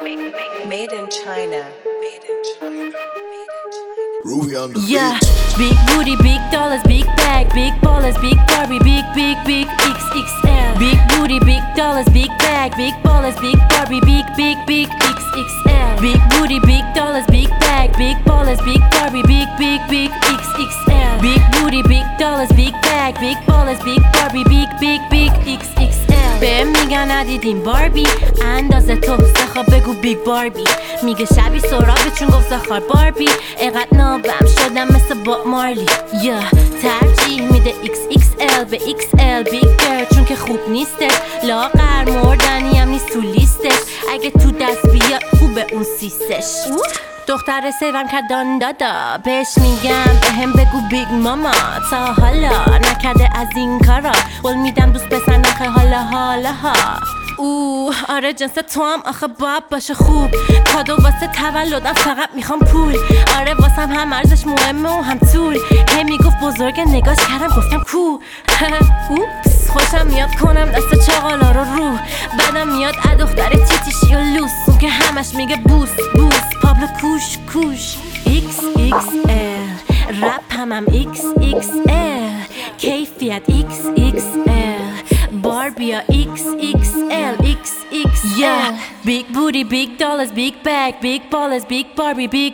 Made in China. Ruby on the Yeah, beat. big booty, big dollars, big bag, big ballers, big Barbie, big XXL. Big booty, big dollars, big bag, big ballers, big Barbie, big XXL. Big booty, big dollars, big bag, big ballers, big Barbie, big XXL. Big booty, big dollars, big bag, big ballers, big Barbie, big XXL. بهم میگن ندیدیم باربی اندازه تو سخا بگو بیگ باربی میگه شبی سرابی چون گفت زخار باربی اقدر نابم شدم مثل با مارلی ترجیح میده XXL به XL بیگ گرل چون که خوب نیستش لاغر مردنی هم نیست تو لیستش اگه تو دست بیاد خوبه اون سیستش دختر سیوم که دان دادا بهش میگم بهم بگو بیگ ماما تا حالا نکرده از این کارا قول میدم دوست بسن آخه حالا ها آره جنس تو هم آخه باید باشه خوب کادو واسه تولدم فقط میخوام پول آره واسم هم ارزش مهمه و هم طول هی میگفت بزرگ نگاش کردم گفتم کو اوپس خوشم میاد کنم دست چاقالا رو بعدم میاد دختر تیتیشی و لوس اون که همش میگه بوس پابلو کوش XXL رپ هم XXL کیفیت XXL باربیا XXL Yeah, big booty, big dollars, big bag, big ballers, big Barbie, big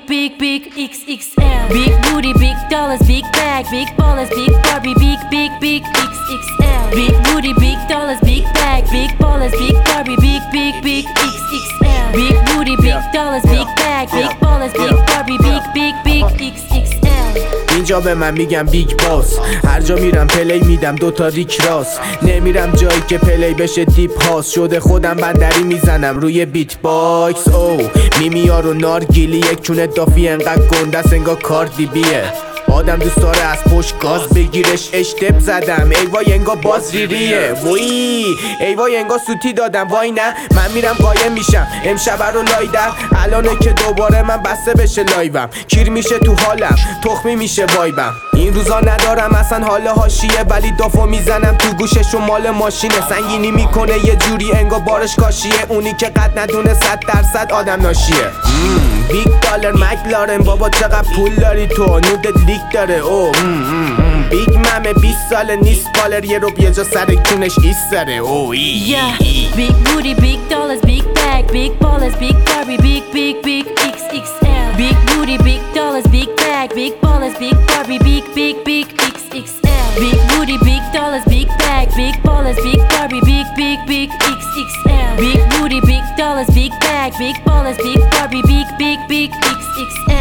XXL. Big booty, big dollars, big bag, big ballers, big Barbie, big XXL. Big booty, big dollars, big bag, big ballers, big Barbie, big XXL. Big booty, big dollars, big bag, big ballers, big Barbie, big XXL. اینجا به من میگم بیگ باس هر جا میرم پلی میدم دوتا ریک راست نمیرم جایی که پلی بشه دیپ هاست شده خودم بندری میزنم روی بیت باکس میمیار و نارگیلی یک چونه دافی انقدر گندست انگار کاردی بیه آدم دوست داره از پشت گاز بگیرش اشتب زدم ای وای انگار باز ریریه ای وای انگار سوتی دادم وای نه من میرم قایم میشم امشب رو لایدم الانه که دوباره من بسته بشه لایوم کیر میشه تو حالم تخمی میشه وایبم این روزا ندارم اصلا حال حاشیه ولی دافو میزنم تو گوشش و مال ماشینه سنگینی میکنه یه جوری انگار بارش کاشیه اونی که قد ندونه 100% آدم ناشیه بیگ دالر مکلارن بابا چقدر پول داری تو نودت لیک داره بیگ ممه 20 ساله نیست بالر یه روب یه جا سر کونش ایستاره Yeah, big booty, big dollars, big bag, big ballers, big Barbie, big XXL. Big booty, big dollars, big bag, big ballers, big Barbie, big XXL. Big booty, big dollars, big bag, big ballers, big Barbie, big XXL. Big booty, big dollars, big bag, big ballers, big Barbie, big XXL.